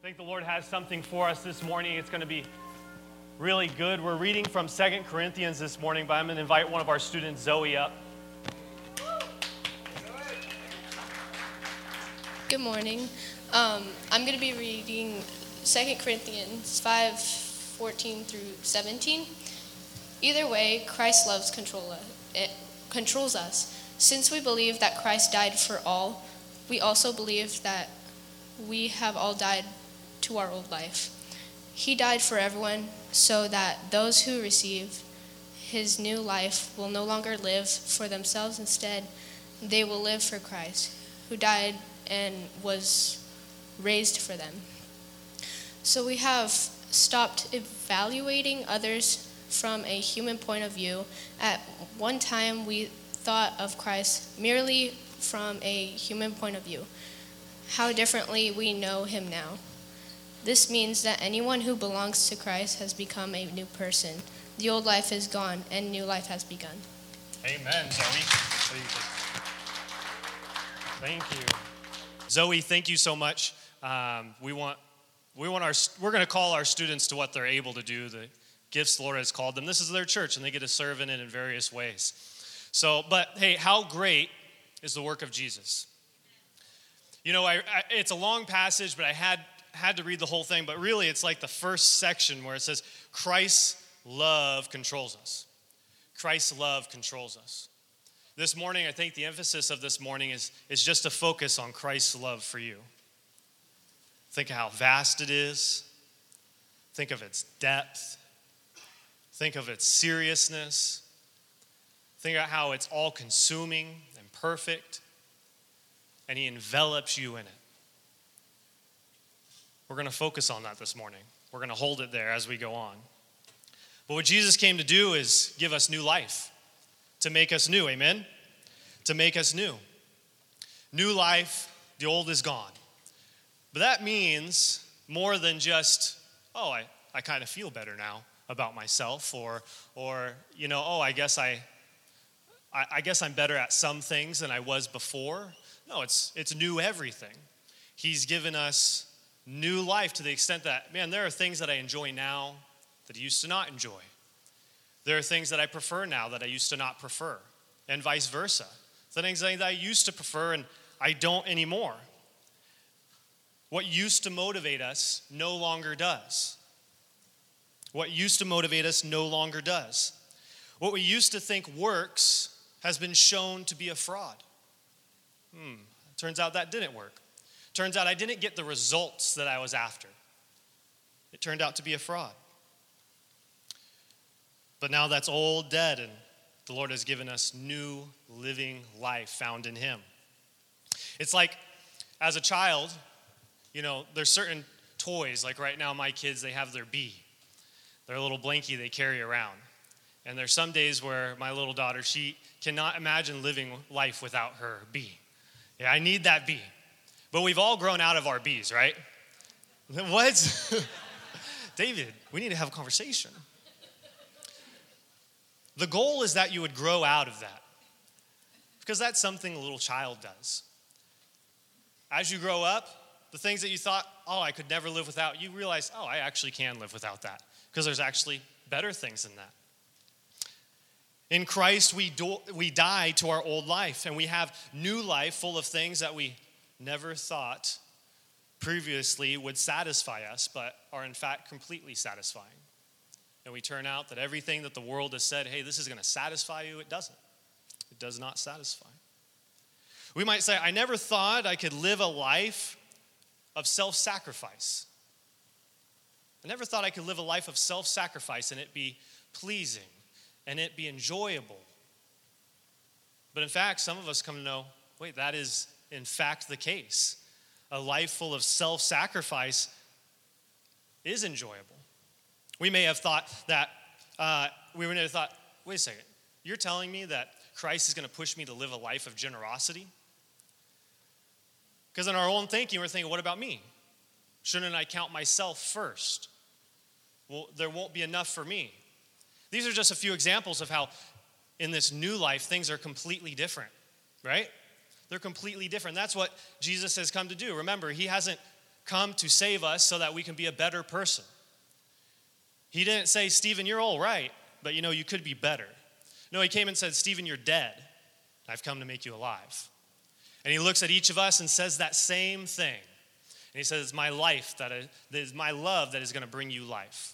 think the Lord has something for us this morning. It's going to be really good. We're reading from 2 Corinthians this morning, but I'm going to invite one of our students, Zoe, up. Good morning. I'm going to be reading 2 Corinthians 5:14 through 17. Either way, Christ's love controls us. Since we believe that Christ died for all, we also believe that we have all died to our old life. He died for everyone so that those who receive his new life will no longer live for themselves. Instead, they will live for Christ, who died and was raised for them. So we have stopped evaluating others from a human point of view. At one time, we thought of Christ merely from a human point of view. How differently we know him now. This means that anyone who belongs to Christ has become a new person. The old life is gone and new life has begun. Amen, Zoe. Thank you. Zoe, thank you so much. We're going to call our students to what they're able to do, the gifts the Lord has called them. This is their church, and they get to serve in it in various ways. But hey, how great is the work of Jesus? You know, it's a long passage, but I had to read the whole thing, but really it's like the first section where it says, Christ's love controls us. Christ's love controls us. This morning, I think the emphasis of this morning is just to focus on Christ's love for you. Think of how vast it is. Think of its depth. Think of its seriousness. Think of how it's all-consuming and perfect, and he envelops you in it. We're going to focus on that this morning. We're going to hold it there as we go on. But what Jesus came to do is give us new life, to make us new, amen? To make us new. New life, the old is gone. But that means more than just, I kind of feel better now about myself, or I guess I'm better at some things than I was before. No, it's new everything. He's given us new life to the extent that, there are things that I enjoy now that I used to not enjoy. There are things that I prefer now that I used to not prefer, and vice versa. Things that I used to prefer and I don't anymore. What used to motivate us no longer does. What used to motivate us no longer does. What we used to think works has been shown to be a fraud. Turns out that didn't work. Turns out I didn't get the results that I was after. It turned out to be a fraud. But now that's old, dead, and the Lord has given us new living life found in him. It's like, as a child, there's certain toys, like right now my kids, they have their bee, their little blankie they carry around. And there's some days where my little daughter, she cannot imagine living life without her bee. Yeah, I need that bee. But we've all grown out of our bees, right? What? David, we need to have a conversation. The goal is that you would grow out of that, because that's something a little child does. As you grow up, the things that you thought, I could never live without, you realize, I actually can live without that, because there's actually better things than that. In Christ, we die to our old life, and we have new life full of things that we never thought previously would satisfy us, but are in fact completely satisfying. And we turn out that everything that the world has said, hey, this is going to satisfy you, it doesn't. It does not satisfy. We might say, I never thought I could live a life of self-sacrifice. I never thought I could live a life of self-sacrifice and it be pleasing and it be enjoyable. But in fact, some of us come to know, wait, that is in fact the case. A life full of self-sacrifice is enjoyable. We may have thought that, wait a second, you're telling me that Christ is going to push me to live a life of generosity? Because in our own thinking, we're thinking, what about me? Shouldn't I count myself first? Well, there won't be enough for me. These are just a few examples of how in this new life, things are completely different, right? They're completely different. That's what Jesus has come to do. Remember, he hasn't come to save us so that we can be a better person. He didn't say, Stephen, you're all right, but you could be better. No, he came and said, Stephen, you're dead. I've come to make you alive. And he looks at each of us and says that same thing. And he says, it's my life, that is my love that is going to bring you life.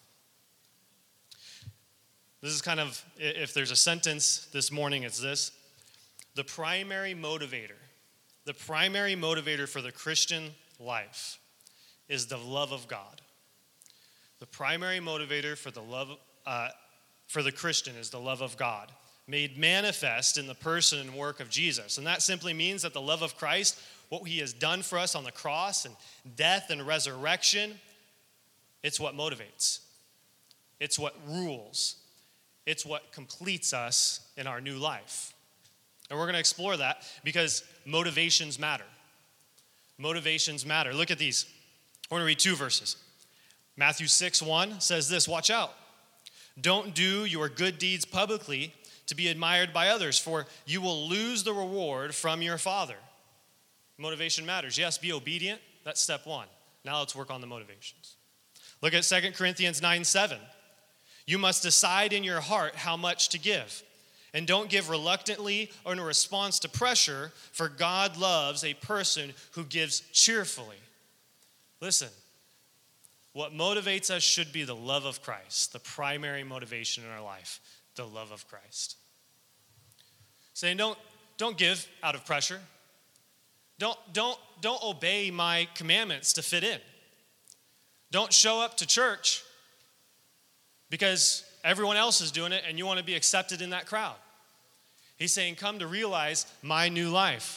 This is kind of, if there's a sentence this morning, it's this. The primary motivator for the Christian life is the love of God. The primary motivator for the Christian is the love of God, made manifest in the person and work of Jesus. And that simply means that the love of Christ, what he has done for us on the cross and death and resurrection, it's what motivates. It's what rules. It's what completes us in our new life. And we're going to explore that because motivations matter. Motivations matter. Look at these. We're going to read 2 verses. Matthew 6:1 says this, watch out. Don't do your good deeds publicly to be admired by others, for you will lose the reward from your Father. Motivation matters. Yes, be obedient. That's step 1. Now let's work on the motivations. Look at 2 Corinthians 9:7. You must decide in your heart how much to give. And don't give reluctantly or in response to pressure, for God loves a person who gives cheerfully. Listen, what motivates us should be the love of Christ, the primary motivation in our life, the love of Christ. Saying, don't give out of pressure. Don't obey my commandments to fit in. Don't show up to church because everyone else is doing it and you want to be accepted in that crowd. He's saying, come to realize my new life.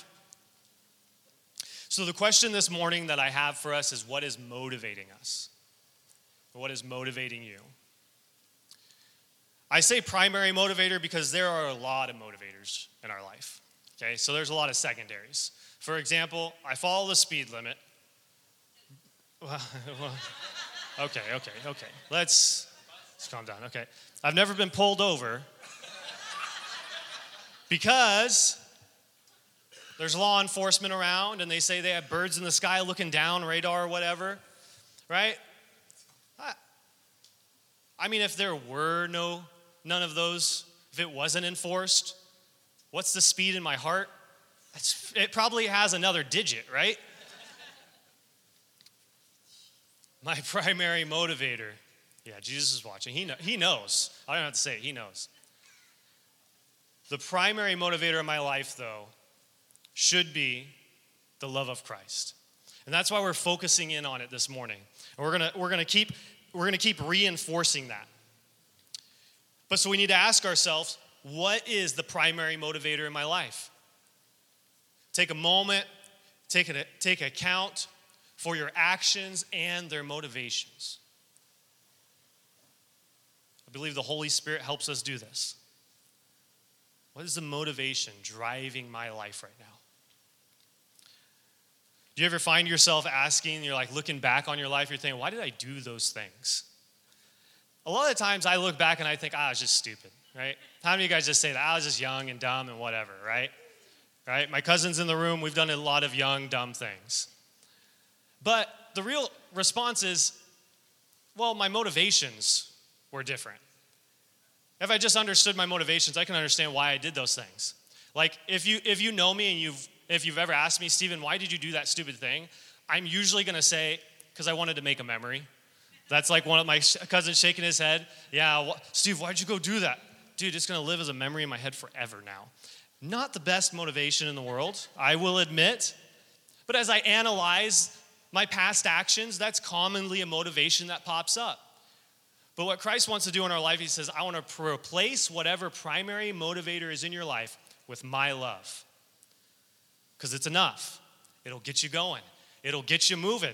So the question this morning that I have for us is, what is motivating us? What is motivating you? I say primary motivator because there are a lot of motivators in our life. Okay, so there's a lot of secondaries. For example, I follow the speed limit. Okay. Let's calm down. Okay. I've never been pulled over because there's law enforcement around and they say they have birds in the sky looking down, radar or whatever, right? I mean, if there were none of those, if it wasn't enforced, what's the speed in my heart? It probably has another digit, right? My primary motivator. Yeah, Jesus is watching. He knows. I don't have to say it. He knows. The primary motivator of my life, though, should be the love of Christ. And that's why we're focusing in on it this morning. And we're gonna keep reinforcing that. But so we need to ask ourselves, what is the primary motivator in my life? Take a moment, take account for your actions and their motivations. I believe the Holy Spirit helps us do this. What is the motivation driving my life right now? Do you ever find yourself asking, you're like looking back on your life, you're thinking, why did I do those things? A lot of times I look back and I think, I was just stupid, right? How many of you guys just say that? I was just young and dumb and whatever, right? Right? My cousin's in the room, we've done a lot of young, dumb things. But the real response is, well, my motivations were different. If I just understood my motivations, I can understand why I did those things. Like, if you know me and if you've ever asked me, Stephen, why did you do that stupid thing? I'm usually going to say, because I wanted to make a memory. That's like one of my cousins shaking his head. Yeah, Steve, why'd you go do that? Dude, it's going to live as a memory in my head forever now. Not the best motivation in the world, I will admit. But as I analyze my past actions, that's commonly a motivation that pops up. But what Christ wants to do in our life, he says, I want to replace whatever primary motivator is in your life with my love. Because it's enough. It'll get you going. It'll get you moving.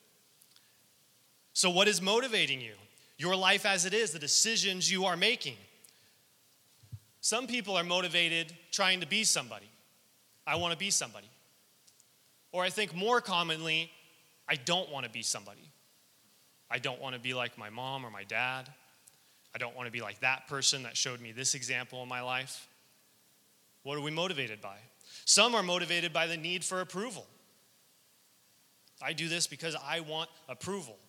So what is motivating you? Your life as it is, the decisions you are making. Some people are motivated trying to be somebody. I want to be somebody. Or I think more commonly, I don't want to be somebody. I don't want to be like my mom or my dad. I don't want to be like that person that showed me this example in my life. What are we motivated by? Some are motivated by the need for approval. I do this because I want approval.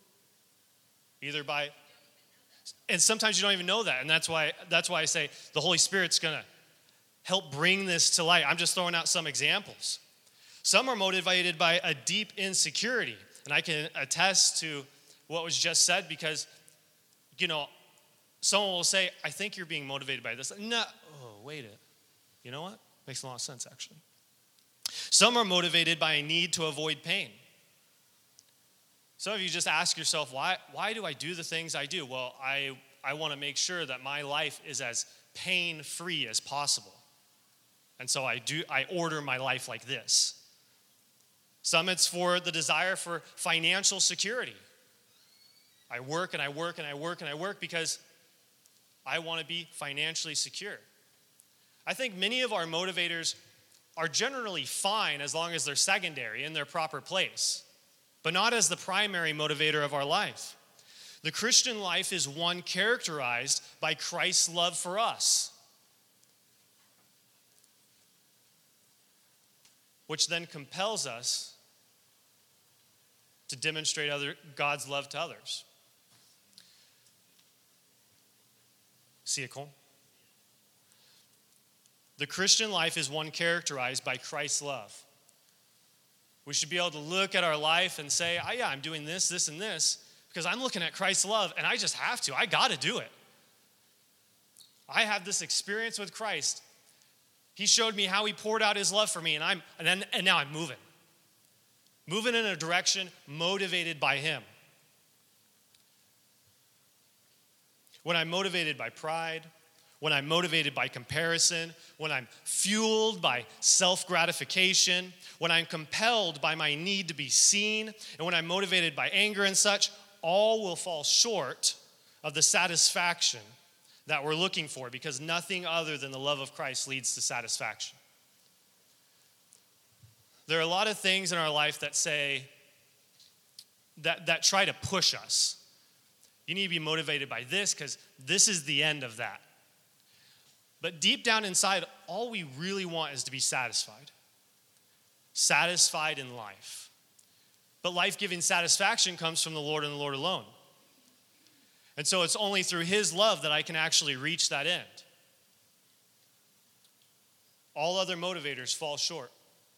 And sometimes you don't even know that. And that's why I say the Holy Spirit's going to help bring this to light. I'm just throwing out some examples. Some are motivated by a deep insecurity. And I can attest to what was just said because, someone will say, I think you're being motivated by this. No, wait it. You know what? Makes a lot of sense, actually. Some are motivated by a need to avoid pain. Some of you just ask yourself, why do I do the things I do? Well, I want to make sure that my life is as pain-free as possible. And so I order my life like this. Some it's for the desire for financial security. I work and I work and I work and I work because I want to be financially secure. I think many of our motivators are generally fine as long as they're secondary in their proper place, but not as the primary motivator of our life. The Christian life is one characterized by Christ's love for us, which then compels us to demonstrate God's love to others. See it, Cole? The Christian life is one characterized by Christ's love. We should be able to look at our life and say, I'm doing this, this, and this, because I'm looking at Christ's love, and I just have to. I got to do it. I have this experience with Christ. He showed me how he poured out his love for me, and now I'm moving. Moving in a direction motivated by him. When I'm motivated by pride, when I'm motivated by comparison, when I'm fueled by self-gratification, when I'm compelled by my need to be seen, and when I'm motivated by anger and such, all will fall short of the satisfaction that we're looking for, because nothing other than the love of Christ leads to satisfaction. There are a lot of things in our life that say, that try to push us. You need to be motivated by this because this is the end of that. But deep down inside, all we really want is to be satisfied. Satisfied in life. But life-giving satisfaction comes from the Lord and the Lord alone. And so it's only through his love that I can actually reach that end. All other motivators fall short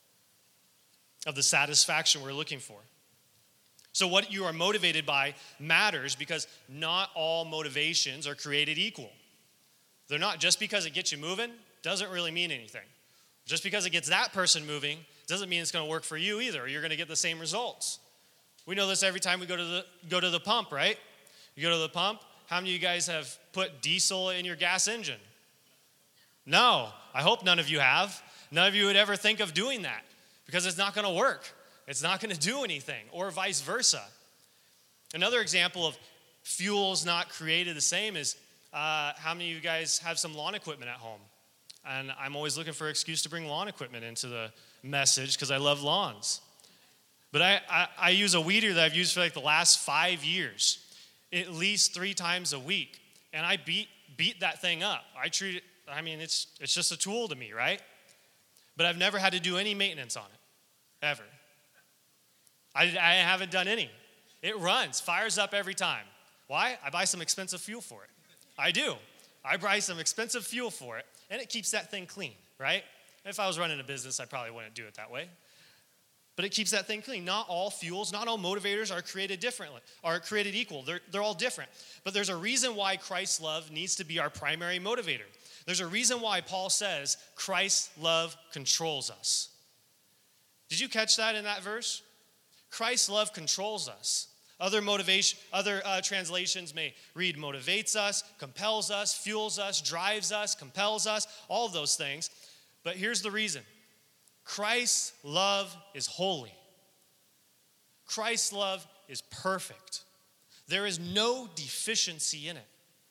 of the satisfaction we're looking for. So what you are motivated by matters, because not all motivations are created equal. They're not. Just because it gets you moving doesn't really mean anything. Just because it gets that person moving doesn't mean it's going to work for you either, or you're going to get the same results. We know this every time we go to the pump, right? You go to the pump, how many of you guys have put diesel in your gas engine? No, I hope none of you have. None of you would ever think of doing that because it's not going to work. It's not going to do anything, or vice versa. Another example of fuels not created the same is how many of you guys have some lawn equipment at home? And I'm always looking for an excuse to bring lawn equipment into the message because I love lawns. But I use a weeder that I've used for like the last 5 years, at least 3 times a week. And I beat that thing up. I treat it, it's just a tool to me, right? But I've never had to do any maintenance on it, ever. I haven't done any. It runs, fires up every time. Why? I buy some expensive fuel for it. I do. I buy some expensive fuel for it, and it keeps that thing clean, right? If I was running a business, I probably wouldn't do it that way. But it keeps that thing clean. Not all fuels, not all motivators are created differently, are created equal. They're all different. But there's a reason why Christ's love needs to be our primary motivator. There's a reason why Paul says Christ's love controls us. Did you catch that in that verse? Christ's love controls us. Other translations may read motivates us, compels us, fuels us, drives us, compels us, all of those things. But here's the reason. Christ's love is holy. Christ's love is perfect. There is no deficiency in it.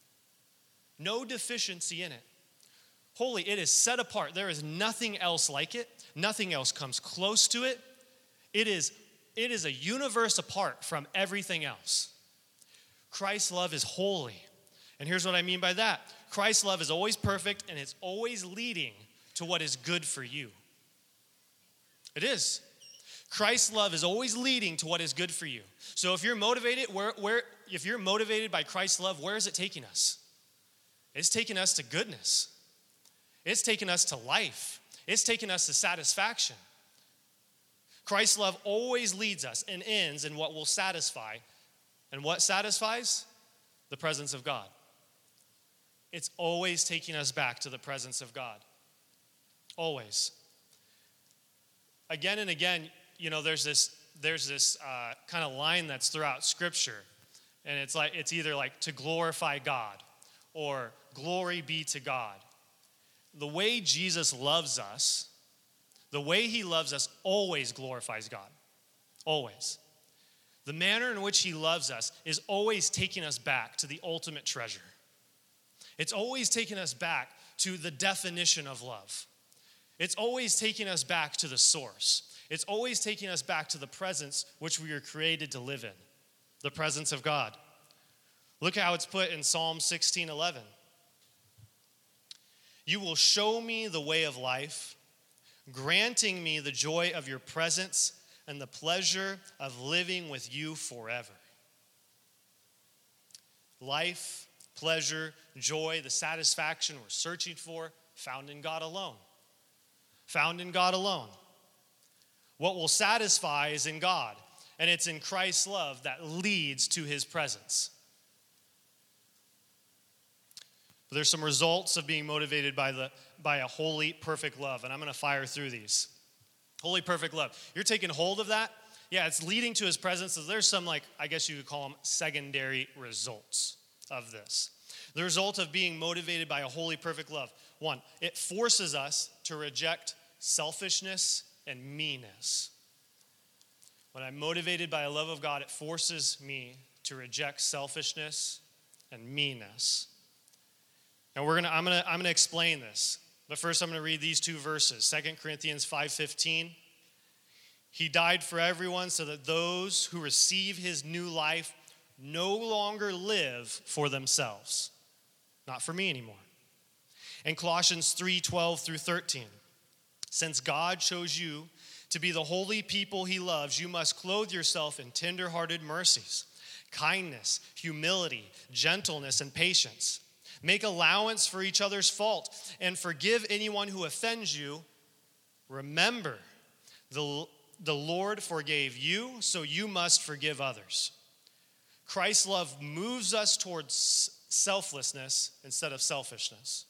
No deficiency in it. Holy, it is set apart. There is nothing else like it. Nothing else comes close to it. It is a universe apart from everything else. Christ's love is holy. And here's what I mean by that. Christ's love is always perfect, and it's always leading to what is good for you. It is. Christ's love is always leading to what is good for you. So if you're motivated, if you're motivated by Christ's love, where is it taking us? It's taking us to goodness. It's taking us to life. It's taking us to satisfaction. Christ's love always leads us and ends in what will satisfy. And what satisfies? The presence of God. It's always taking us back to the presence of God. Always. Again and again, there's this kind of line that's throughout Scripture, and it's either like to glorify God or glory be to God. The way Jesus loves us, the way he loves us always glorifies God. Always. The manner in which he loves us is always taking us back to the ultimate treasure. It's always taking us back to the definition of love. It's always taking us back to the source. It's always taking us back to the presence which we were created to live in, the presence of God. Look how it's put in Psalm 16:11. You will show me the way of life, granting me the joy of your presence and the pleasure of living with you forever. Life, pleasure, joy, the satisfaction we're searching for, found in God alone. Found in God alone. What will satisfy is in God, and it's in Christ's love that leads to his presence. But there's some results of being motivated by a holy, perfect love, and I'm going to fire through these. Holy, perfect love. You're taking hold of that? Yeah, it's leading to his presence. So there's some, I guess you could call them secondary results of this. The result of being motivated by a holy, perfect love. One, it forces us to reject selfishness and meanness. When I'm motivated by a love of God, it forces me to reject selfishness and meanness. And I'm gonna explain this. But first I'm gonna read these two verses. 2 Corinthians 5:15. He died for everyone so that those who receive his new life no longer live for themselves. Not for me anymore. And Colossians 3:12 through 13. Since God chose you to be the holy people he loves, you must clothe yourself in tender-hearted mercies, kindness, humility, gentleness, and patience. Make allowance for each other's fault and forgive anyone who offends you. Remember, the Lord forgave you, so you must forgive others. Christ's love moves us towards selflessness instead of selfishness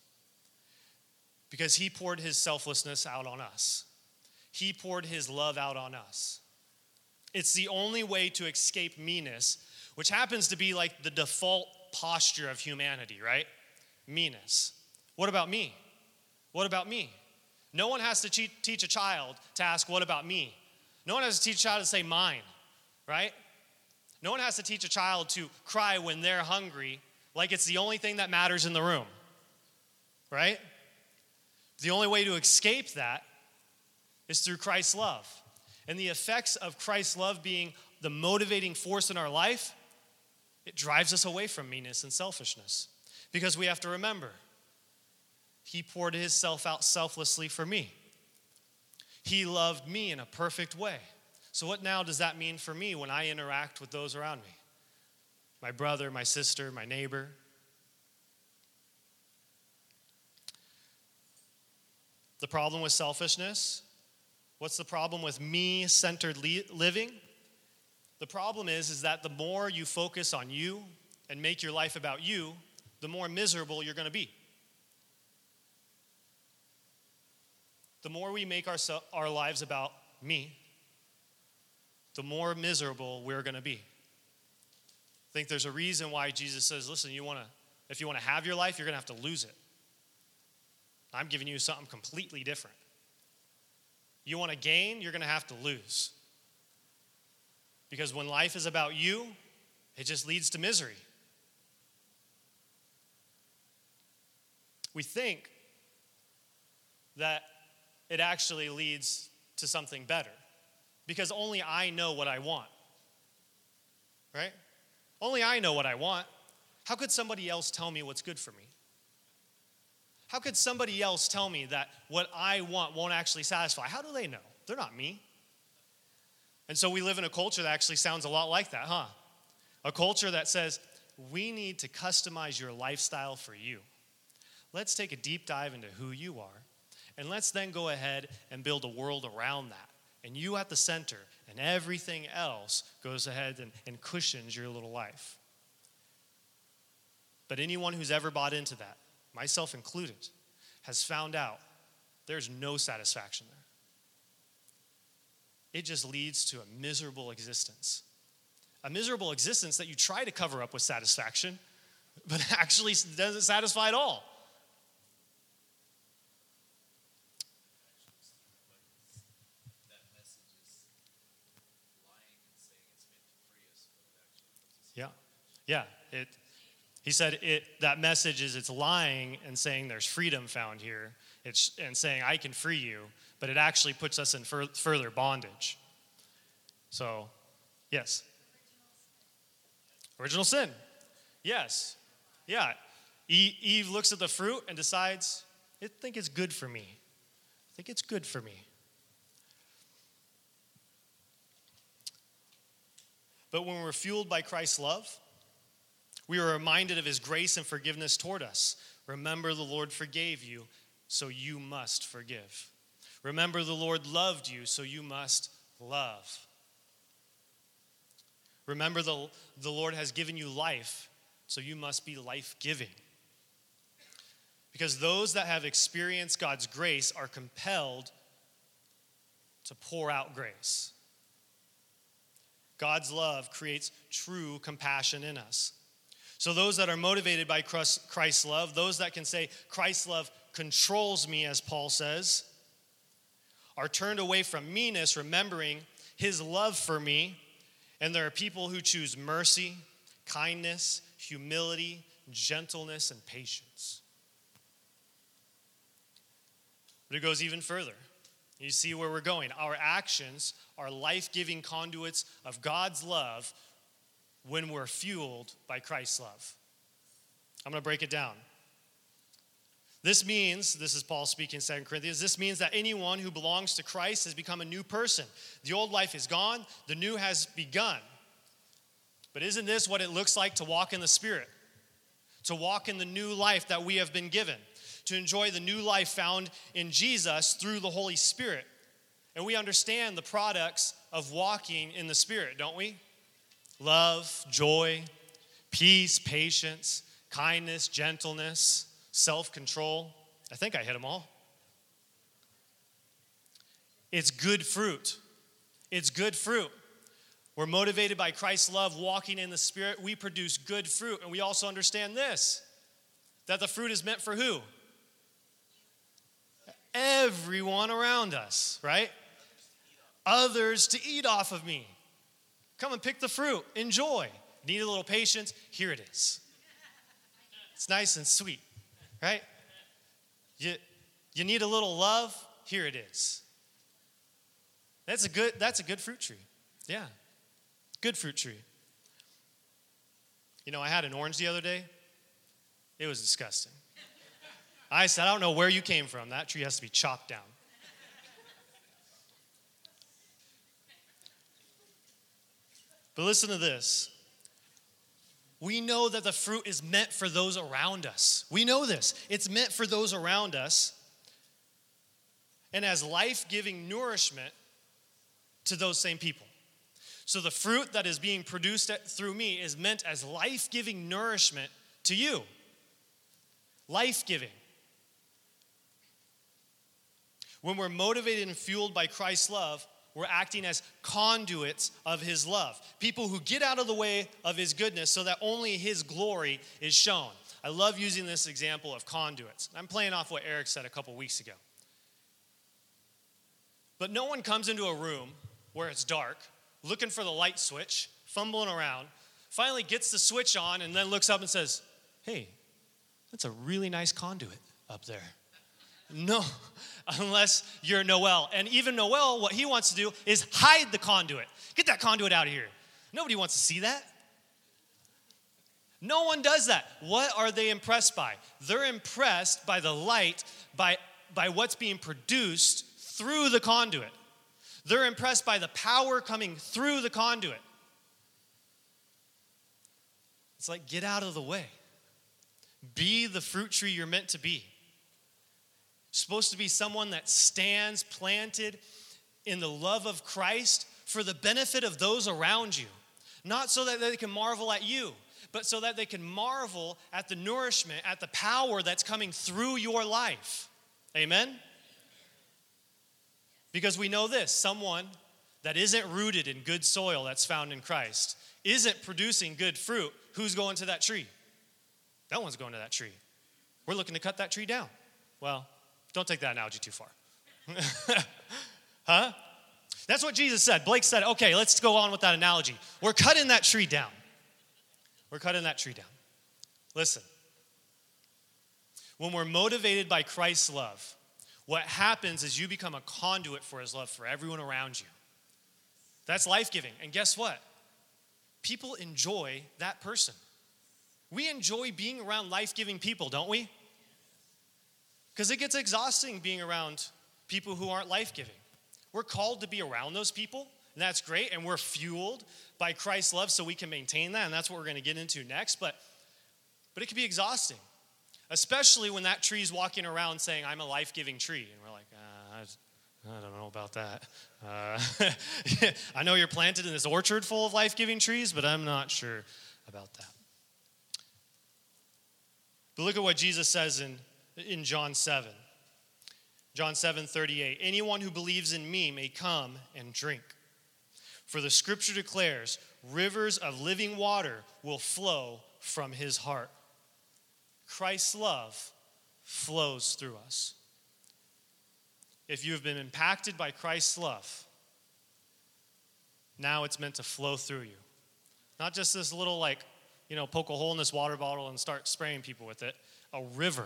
because he poured his selflessness out on us. He poured his love out on us. It's the only way to escape meanness, which happens to be like the default posture of humanity, right? Meanness. What about me? What about me? No one has to teach a child to ask, what about me? No one has to teach a child to say mine, right? No one has to teach a child to cry when they're hungry like it's the only thing that matters in the room, right? The only way to escape that is through Christ's love. And the effects of Christ's love being the motivating force in our life, it drives us away from meanness and selfishness. Because we have to remember, he poured his self out selflessly for me. He loved me in a perfect way. So what now does that mean for me when I interact with those around me? My brother, my sister, my neighbor. The problem with selfishness? What's the problem with me-centered living? The problem is that the more you focus on you and make your life about you, the more miserable you're going to be. The more we make our lives about me, the more miserable we're going to be. I think there's a reason why Jesus says, listen, if you want to have your life, you're going to have to lose it. I'm giving you something completely different. You want to gain, you're going to have to lose. Because when life is about you, it just leads to misery. We think that it actually leads to something better because only I know what I want, right? Only I know what I want. How could somebody else tell me what's good for me? How could somebody else tell me that what I want won't actually satisfy? How do they know? They're not me. And so we live in a culture that actually sounds a lot like that, huh? A culture that says, we need to customize your lifestyle for you. Let's take a deep dive into who you are, and let's then go ahead and build a world around that. And you at the center, and everything else goes ahead and cushions your little life. But anyone who's ever bought into that, myself included, has found out there's no satisfaction there. It just leads to a miserable existence. A miserable existence that you try to cover up with satisfaction, but actually doesn't satisfy at all. Yeah. He said that message is it's lying and saying there's freedom found here. And saying I can free you, but it actually puts us in further bondage. So, yes. Original sin. Yes. Yeah. Eve looks at the fruit and decides, I think it's good for me. I think it's good for me. But when we're fueled by Christ's love, we are reminded of his grace and forgiveness toward us. Remember, the Lord forgave you, so you must forgive. Remember, the Lord loved you, so you must love. Remember, the Lord has given you life, so you must be life-giving. Because those that have experienced God's grace are compelled to pour out grace. God's love creates true compassion in us. So those that are motivated by Christ's love, those that can say Christ's love controls me, as Paul says, are turned away from meanness, remembering his love for me. And there are people who choose mercy, kindness, humility, gentleness, and patience. But it goes even further. You see where we're going. Our actions are life-giving conduits of God's love when we're fueled by Christ's love. I'm going to break it down. This is Paul speaking in 2 Corinthians, this means that anyone who belongs to Christ has become a new person. The old life is gone, the new has begun. But isn't this what it looks like to walk in the Spirit? To walk in the new life that we have been given. To enjoy the new life found in Jesus through the Holy Spirit. And we understand the products of walking in the Spirit, don't we? Love, joy, peace, patience, kindness, gentleness, self-control. I think I hit them all. It's good fruit. It's good fruit. We're motivated by Christ's love, walking in the Spirit. We produce good fruit. And we also understand this, that the fruit is meant for who? Everyone around us, right? Others to eat off of me. Come and pick the fruit. Enjoy. Need a little patience? Here it is. It's nice and sweet, right? You need a little love? Here it is. That's a good fruit tree. Yeah. Good fruit tree. You know, I had an orange the other day. It was disgusting. I said, I don't know where you came from. That tree has to be chopped down. But listen to this. We know that the fruit is meant for those around us. We know this. It's meant for those around us and as life-giving nourishment to those same people. So the fruit that is being produced through me is meant as life-giving nourishment to you. Life-giving. When we're motivated and fueled by Christ's love, we're acting as conduits of his love. People who get out of the way of his goodness so that only his glory is shown. I love using this example of conduits. I'm playing off what Eric said a couple weeks ago. But no one comes into a room where it's dark, looking for the light switch, fumbling around, finally gets the switch on, and then looks up and says, hey, that's a really nice conduit up there. No, unless you're Noel. And even Noel, what he wants to do is hide the conduit. Get that conduit out of here. Nobody wants to see that. No one does that. What are they impressed by? They're impressed by the light, by what's being produced through the conduit. They're impressed by the power coming through the conduit. It's like, get out of the way. Be the fruit tree you're meant to be. You're supposed to be someone that stands planted in the love of Christ for the benefit of those around you. Not so that they can marvel at you, but so that they can marvel at the nourishment, at the power that's coming through your life. Amen? Because we know this, someone that isn't rooted in good soil that's found in Christ, isn't producing good fruit, who's going to that tree? No one's going to that tree. We're looking to cut that tree down. Well, don't take that analogy too far. Huh? That's what Jesus said. Blake said, okay, let's go on with that analogy. We're cutting that tree down. We're cutting that tree down. Listen. When we're motivated by Christ's love, what happens is you become a conduit for his love for everyone around you. That's life-giving. And guess what? People enjoy that person. We enjoy being around life-giving people, don't we? Because it gets exhausting being around people who aren't life-giving. We're called to be around those people, and that's great, and we're fueled by Christ's love so we can maintain that, and that's what we're going to get into next. But it can be exhausting, especially when that tree's walking around saying, I'm a life-giving tree, and we're like, I don't know about that. I know you're planted in this orchard full of life-giving trees, but I'm not sure about that. But look at what Jesus says in John 7. John 7:38. Anyone who believes in me may come and drink. For the scripture declares, rivers of living water will flow from his heart. Christ's love flows through us. If you have been impacted by Christ's love, now it's meant to flow through you. Not just this little poke a hole in this water bottle and start spraying people with it. A river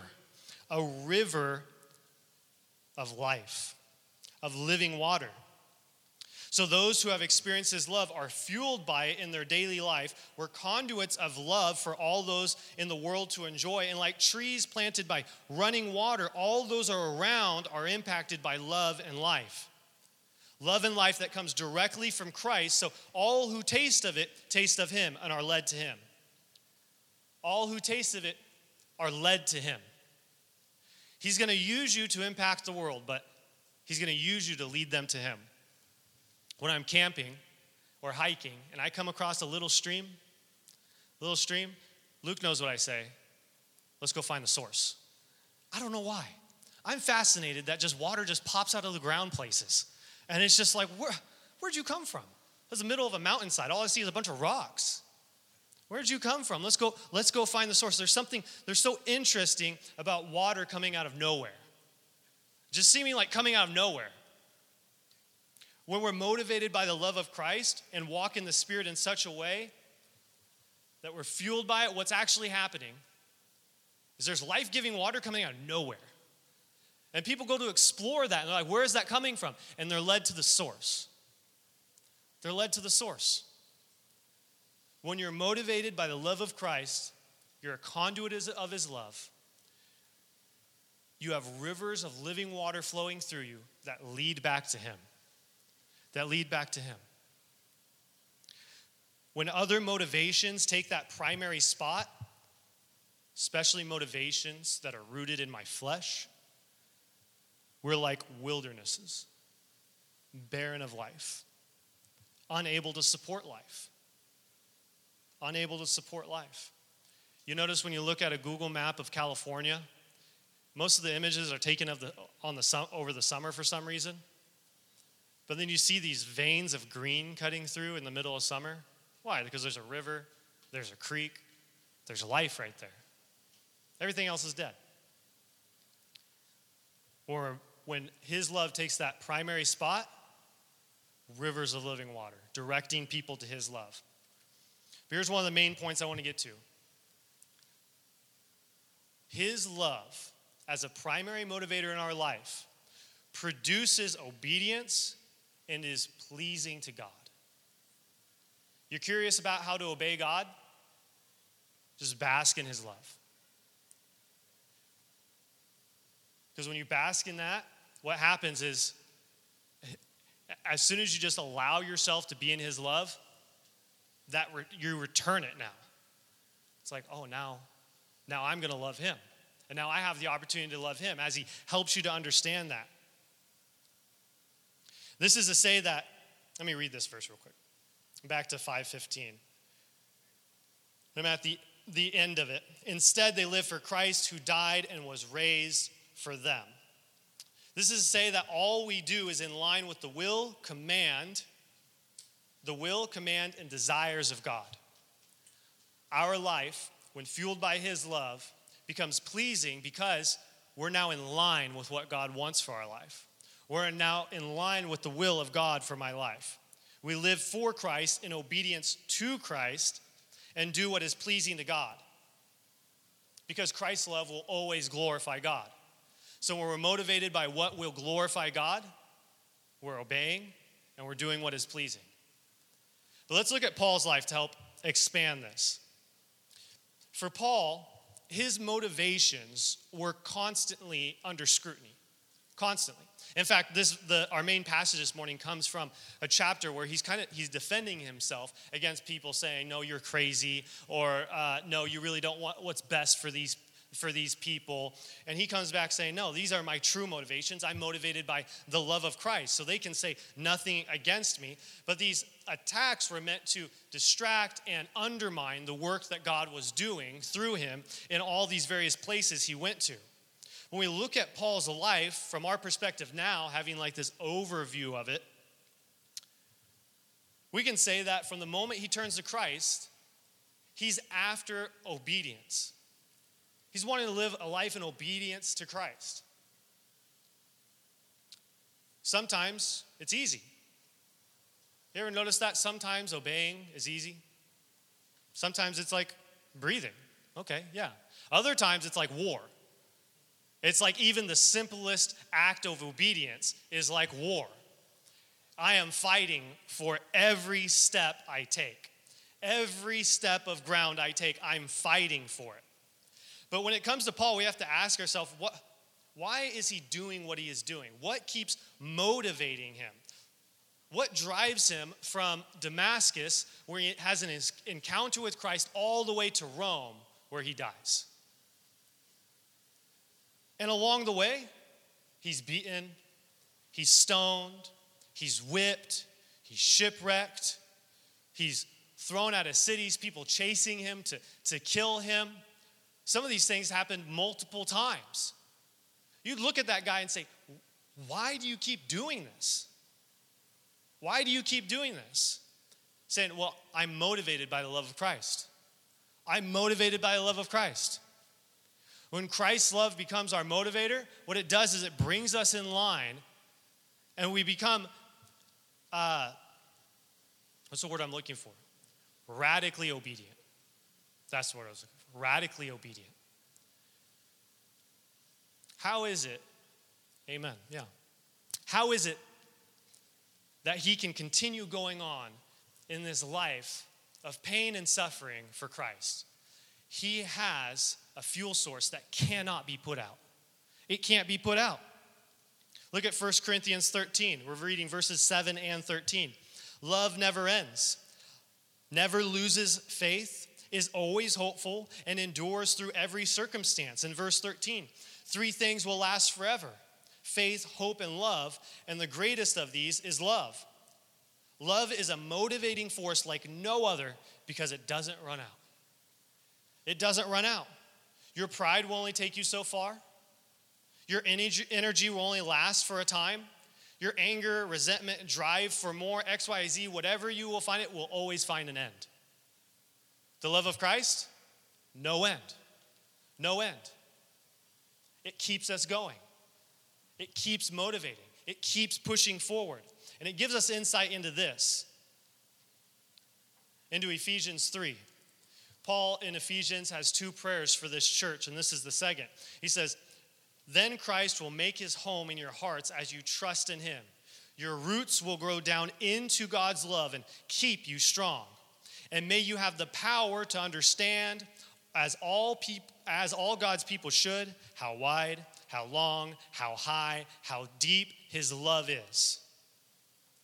of life, of living water. So those who have experienced his love are fueled by it in their daily life. We're conduits of love for all those in the world to enjoy. And like trees planted by running water, all those around are impacted by love and life. Love and life that comes directly from Christ. So all who taste of it, taste of him and are led to him. All who taste of it are led to him. He's going to use you to impact the world, but he's going to use you to lead them to him. When I'm camping or hiking and I come across a little stream, Luke knows what I say. Let's go find the source. I don't know why. I'm fascinated that just water just pops out of the ground places. And it's just like, where'd you come from? It's the middle of a mountainside. All I see is a bunch of rocks. Where'd you come from? Let's go find the source. There's so interesting about water coming out of nowhere. Just seeming like coming out of nowhere. When we're motivated by the love of Christ and walk in the Spirit in such a way that we're fueled by it, what's actually happening is there's life-giving water coming out of nowhere. And people go to explore that, and they're like, where is that coming from? And they're led to the source. They're led to the source. When you're motivated by the love of Christ, you're a conduit of his love. You have rivers of living water flowing through you that lead back to him. When other motivations take that primary spot, especially motivations that are rooted in my flesh, we're like wildernesses, barren of life, unable to support life. You notice when you look at a Google map of California, most of the images are taken over the summer for some reason. But then you see these veins of green cutting through in the middle of summer. Why? Because there's a river, there's a creek, there's life right there. Everything else is dead. Or when his love takes that primary spot, rivers of living water, directing people to his love. But here's one of the main points I want to get to. His love, as a primary motivator in our life, produces obedience and is pleasing to God. You're curious about how to obey God? Just bask in his love. Because when you bask in that, what happens is As soon as you just allow yourself to be in his love, you return it now. It's like, oh, now I'm going to love him. And now I have the opportunity to love him as he helps you to understand that. This is to say that, let me read this verse real quick. Back to 5:15. I'm at the end of it. Instead, they live for Christ who died and was raised for them. This is to say that all we do is in line with the will, command, and desires of God. Our life, when fueled by his love, becomes pleasing because we're now in line with what God wants for our life. We're now in line with the will of God for my life. We live for Christ in obedience to Christ and do what is pleasing to God. Because Christ's love will always glorify God. So when we're motivated by what will glorify God, we're obeying and we're doing what is pleasing. But let's look at Paul's life to help expand this. For Paul, his motivations were constantly under scrutiny. Constantly. In fact, our main passage this morning comes from a chapter where he's defending himself against people saying, no, you're crazy, or no, you really don't want what's best for these people. And he comes back saying, no, these are my true motivations. I'm motivated by the love of Christ. So they can say nothing against me. But these attacks were meant to distract and undermine the work that God was doing through him in all these various places he went to. When we look at Paul's life from our perspective now, having like this overview of it, we can say that from the moment he turns to Christ, he's after obedience. He's wanting to live a life in obedience to Christ. Sometimes it's easy. You ever notice that? Sometimes obeying is easy. Sometimes it's like breathing. Okay, yeah. Other times it's like war. It's like even the simplest act of obedience is like war. I am fighting for every step I take. Every step of ground I take, I'm fighting for it. But when it comes to Paul, we have to ask ourselves, why is he doing what he is doing? What keeps motivating him? What drives him from Damascus, where he has an encounter with Christ, all the way to Rome, where he dies? And along the way, he's beaten, he's stoned, he's whipped, he's shipwrecked, he's thrown out of cities, people chasing him to kill him. Some of these things happened multiple times. You'd look at that guy and say, why do you keep doing this? Why do you keep doing this? Saying, well, I'm motivated by the love of Christ. I'm motivated by the love of Christ. When Christ's love becomes our motivator, what it does is it brings us in line and we become, what's the word I'm looking for? Radically obedient. That's the word I was looking for. Radically obedient. How is it, amen, yeah. How is it that he can continue going on in this life of pain and suffering for Christ? He has a fuel source that cannot be put out. It can't be put out. Look at 1 Corinthians 13. We're reading verses 7 and 13. Love never ends, never loses faith, is always hopeful, and endures through every circumstance. In verse 13, 3 things will last forever: faith, hope, and love, and the greatest of these is love. Love is a motivating force like no other because it doesn't run out. It doesn't run out. Your pride will only take you so far. Your energy will only last for a time. Your anger, resentment, drive for more, X, Y, Z, whatever you will find, it will always find an end. The love of Christ, no end. No end. It keeps us going. It keeps motivating. It keeps pushing forward. And it gives us insight into this, into Ephesians 3. Paul in Ephesians has 2 prayers for this church, and this is the second. He says, then Christ will make his home in your hearts as you trust in him. Your roots will grow down into God's love and keep you strong. And may you have the power to understand, as all God's people should, how wide, how long, how high, how deep his love is.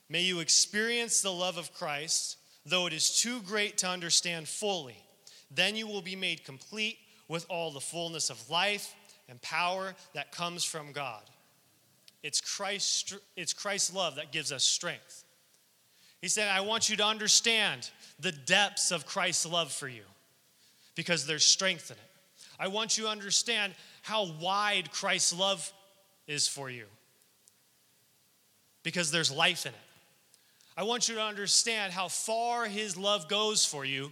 May you experience the love of Christ, though it is too great to understand fully. Then you will be made complete with all the fullness of life and power that comes from God. It's Christ's love that gives us strength. He said, I want you to understand the depths of Christ's love for you because there's strength in it. I want you to understand how wide Christ's love is for you because there's life in it. I want you to understand how far his love goes for you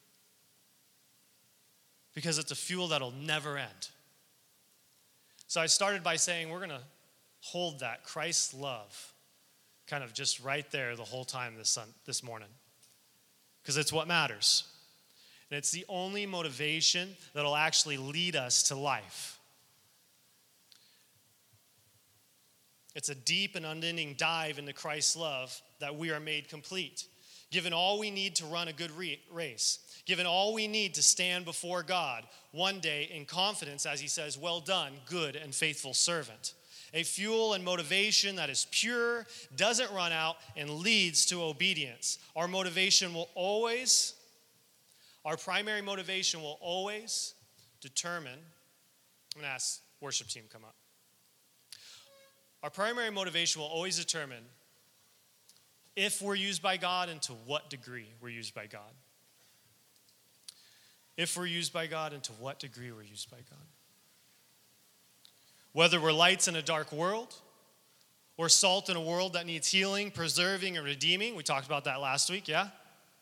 because it's a fuel that'll never end. So I started by saying we're going to hold that Christ's love kind of just right there the whole time this morning because it's what matters. And it's the only motivation that'll actually lead us to life. It's a deep and unending dive into Christ's love that we are made complete. Given all we need to run a good race, given all we need to stand before God one day in confidence as he says, well done, good and faithful servant. A fuel and motivation that is pure, doesn't run out, and leads to obedience. Our primary motivation will always determine, I'm going to ask worship team come up. Our primary motivation will always determine if we're used by God and to what degree we're used by God. If we're used by God and to what degree we're used by God. Whether we're lights in a dark world or salt in a world that needs healing, preserving, and redeeming. We talked about that last week, yeah?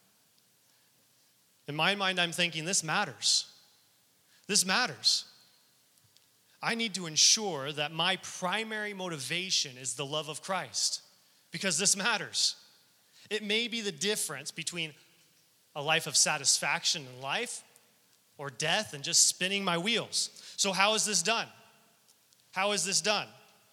In my mind, I'm thinking this matters. This matters. I need to ensure that my primary motivation is the love of Christ because this matters. It may be the difference between a life of satisfaction in life or death and just spinning my wheels. So how is this done? How is this done?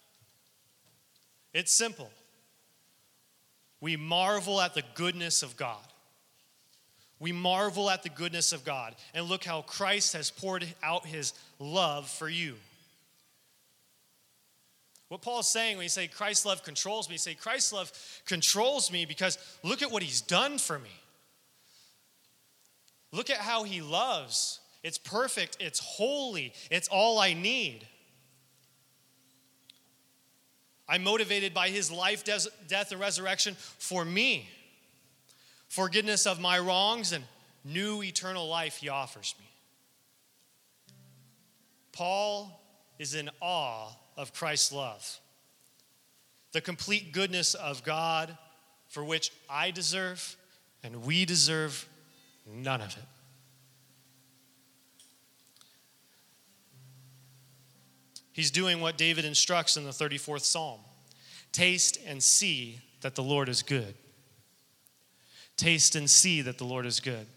It's simple. We marvel at the goodness of God. We marvel at the goodness of God. And look how Christ has poured out his love for you. What Paul's saying when he say Christ's love controls me, he say Christ's love controls me because look at what he's done for me. Look at how he loves. It's perfect, it's holy, it's all I need. I'm motivated by his life, death, and resurrection for me. Forgiveness of my wrongs and new eternal life he offers me. Paul is in awe of Christ's love. The complete goodness of God for which I deserve and we deserve none of it. He's doing what David instructs in the 34th Psalm. Taste and see that the Lord is good. Taste and see that the Lord is good.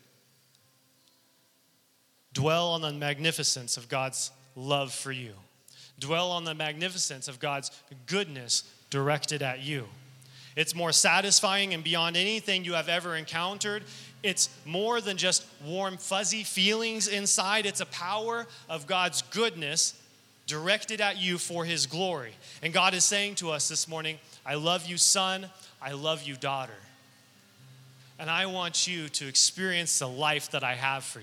Dwell on the magnificence of God's love for you. Dwell on the magnificence of God's goodness directed at you. It's more satisfying and beyond anything you have ever encountered. It's more than just warm, fuzzy feelings inside. It's a power of God's goodness directed at you for his glory. And God is saying to us this morning, I love you, son. I love you, daughter. And I want you to experience the life that I have for you.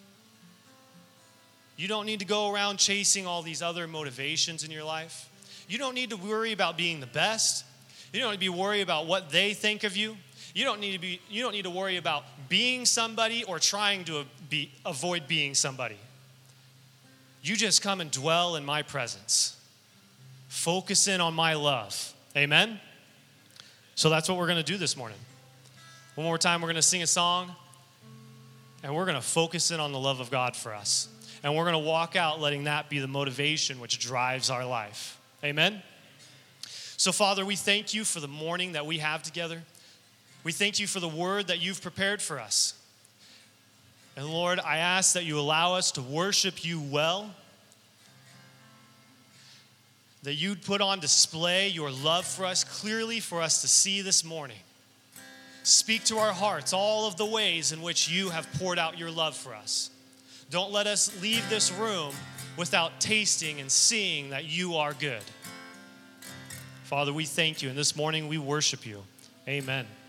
You don't need to go around chasing all these other motivations in your life. You don't need to worry about being the best. You don't need to be worried about what they think of you. You don't need to worry about being somebody or trying to avoid being somebody. You just come and dwell in my presence. Focus in on my love. Amen? So that's what we're going to do this morning. One more time, we're going to sing a song, and we're going to focus in on the love of God for us. And we're going to walk out letting that be the motivation which drives our life. Amen? So, Father, we thank you for the morning that we have together. We thank you for the word that you've prepared for us. And Lord, I ask that you allow us to worship you well, that you'd put on display your love for us clearly for us to see this morning. Speak to our hearts all of the ways in which you have poured out your love for us. Don't let us leave this room without tasting and seeing that you are good. Father, we thank you, and this morning we worship you. Amen.